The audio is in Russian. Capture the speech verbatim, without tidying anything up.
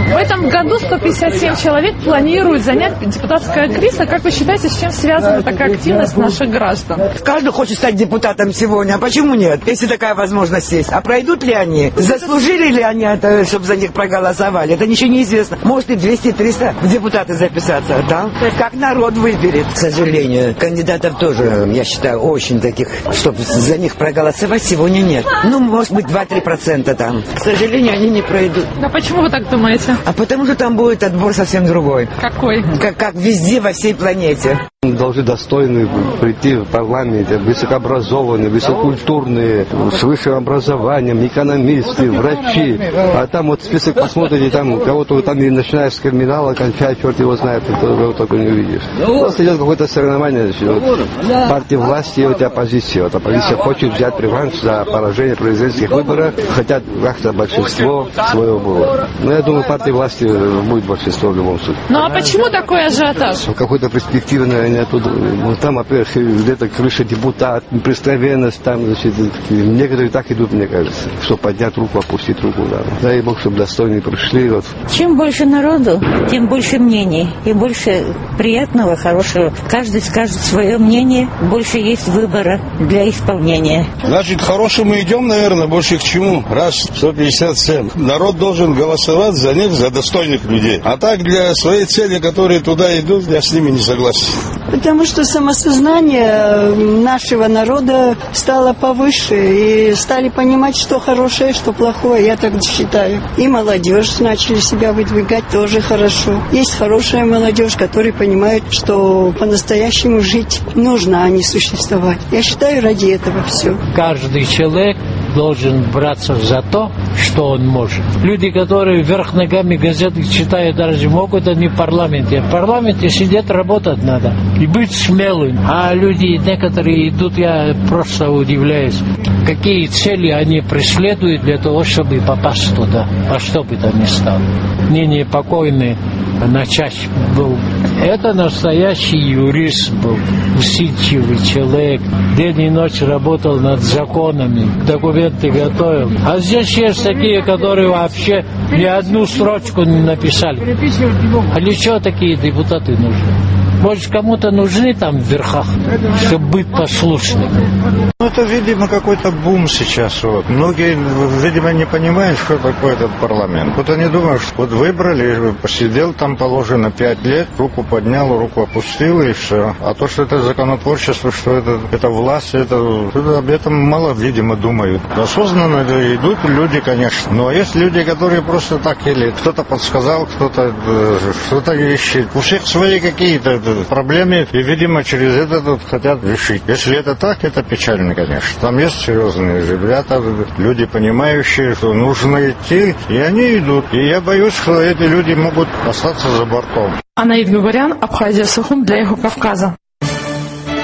В этом году сто пятьдесят семь человек планируют занять депутатское кресло. Как вы считаете, с чем связана такая активность наших граждан? Каждый хочет стать депутатом сегодня. А почему нет, если такая возможность есть? А пройдут ли они? Заслужили ли они это, чтобы за них проголосовали? Это ничего не известно. Может и двести-триста депутаты записаться, да? Как народ выберет. К сожалению, кандидатов тоже, я считаю, очень таких, чтобы за них проголосовать, сегодня нет. Ну, может быть, два-три процента там. К сожалению, они не пройдут. А почему вы так думаете? А потому что там будет отбор совсем другой. Какой? Как, как везде, во всей планете. Должны достойные прийти в парламент, высокообразованные, высококультурные, с высшим образованием, экономисты, врачи. А там вот список посмотрите, там кого-то там и начиная с криминала, кончая, черт его знает, его только не увидишь. Просто идет какое-то соревнование. Значит, вот, партия власти и вот оппозиция. Вот оппозиция хочет взять реванш за поражение в президентских выборах, хотят как-то большинство своего было. Но я думаю, партия власти будет большинство в любом случае. Ну а почему такой ажиотаж? Какой-то перспективный оттуда. Ну, там, во-первых, где-то крыша депутат, представленность, там, значит, некоторые так идут, мне кажется, чтобы поднять руку, опустить руку, да. Дай Бог, чтобы достойные пришли. Вот. Чем больше народу, тем больше мнений, и больше приятного, хорошего. Каждый скажет свое мнение, больше есть выбора для исполнения. Значит, к хорошему идем, наверное, больше к чему? Раз, сто пятьдесят семь. Народ должен голосовать за них, за достойных людей. А так, для своей цели, которые туда идут, я с ними не согласен. Потому что самосознание нашего народа стало повыше, и стали понимать, что хорошее, что плохое, я так считаю. И молодежь начали себя выдвигать тоже хорошо. Есть хорошая молодежь, которая понимает, что по-настоящему жить нужно, а не существовать. Я считаю, ради этого все. Каждый человек должен браться за то, что он может. Люди, которые вверх ногами газеты читают, даже могут они в парламенте. В парламенте сидеть, работать надо. И быть смелым. А люди, некоторые идут, я просто удивляюсь, какие цели они преследуют для того, чтобы попасть туда. А что бы то ни стало. Ныне покойный начальник был. Это настоящий юрист был. Усидчивый человек. День и ночь работал над законами. Документы готовил. А здесь есть такие, которые вообще ни одну строчку не написали. А для чего такие депутаты нужны? Может, кому-то нужны там в верхах, чтобы быть послушными? Ну, это, видимо, какой-то бум сейчас. Вот. Многие, видимо, не понимают, что такое этот парламент. Вот они думают, что вот выбрали, посидел там положено пять лет, руку поднял, руку опустил, и все. А то, что это законотворчество, что это, это власть, это, это об этом мало, видимо, думают. Осознанно идут люди, конечно. Но есть люди, которые просто так, или кто-то подсказал, кто-то что-то ищет. У всех свои какие-то проблемы, и, видимо, через это тут хотят решить. Если это так, это печально, конечно. Там есть серьезные ребята, люди, понимающие, что нужно идти, и они идут. И я боюсь, что эти люди могут остаться за бортом. Анаид Гугарян, Абхазия, Сухум для Юго Кавказа.